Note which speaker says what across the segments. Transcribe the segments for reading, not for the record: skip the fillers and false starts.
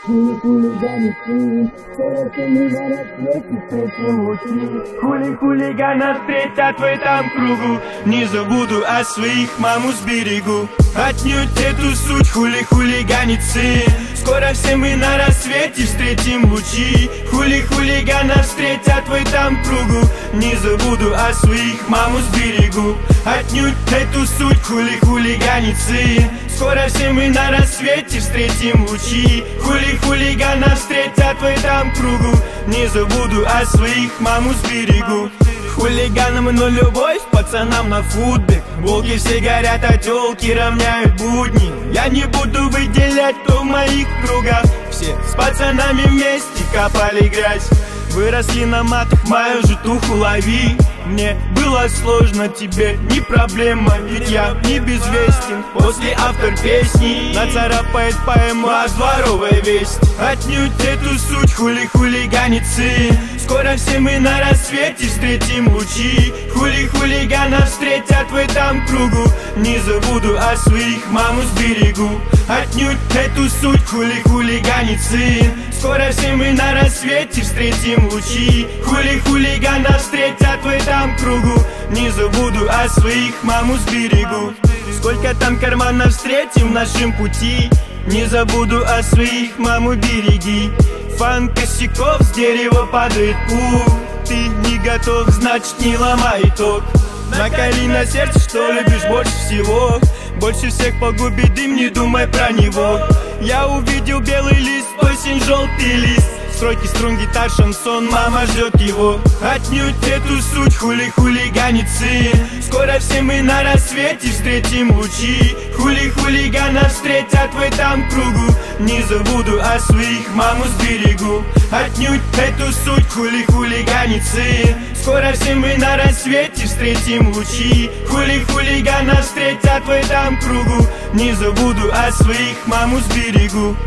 Speaker 1: Хулиганцы, скоро мы на рассвете встретим лучи.
Speaker 2: Хулигана встретят в этом кругу. Не забуду о своих, маму сберегу. Отнюдь эту суть хулиганится. Скоро все мы на рассвете встретим лучи. Хулигана встретят в этом кругу. Не забуду о своих, маму сберегу. Отнюдь эту суть хулиганится. Скоро все мы на рассвете встретим лучи. Хулигана встретят в этом кругу. Не забуду о своих, маму сберегу. Хулиганам но любовь, пацанам на футбик. Волки все горят, а тёлки равняют будни. Я не буду выделять, кто в моих кругах. Все с пацанами вместе копали грязь. Выросли на матах, мою житуху лови. Мне было сложно, тебе не проблема, ведь я не безвестен. После автор песни нацарапает поэму о дворовой весть. Отнюдь эту суть хулиганится. Скоро все мы на рассвете встретим лучи. Хулигана встретят в этом кругу. Не забуду о своих, маму сберегу. Отнюдь эту суть хулиганится. Скоро все мы на рассвете встретим лучи. Хулигана встретят в этом кругу. Не забуду о своих, маму сберегу. Сколько там карманов встретим в нашем пути. Не забуду о своих, маму береги. Фан косяков, с дерева падает пух. Ты не готов, значит не ломай итог. Наколи на сердце, что любишь больше всего. Больше всех погубит дым, не думай про него. Я увидел белый лист, осень, желтый лист. Стройки, струн, гитар, шансон, мама ждет его. Отнюдь эту суть хулиганится. Скоро все мы на рассвете встретим лучи. Хулигана встретят в этом кругу. Не забуду о своих, маму сберегу. Отнюдь эту суть хулиганится. Скоро все мы на рассвете встретим лучи. Хулигана встретят в этом кругу. Не забуду о своих, маму сберегу.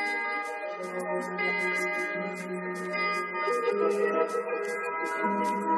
Speaker 1: Thank you.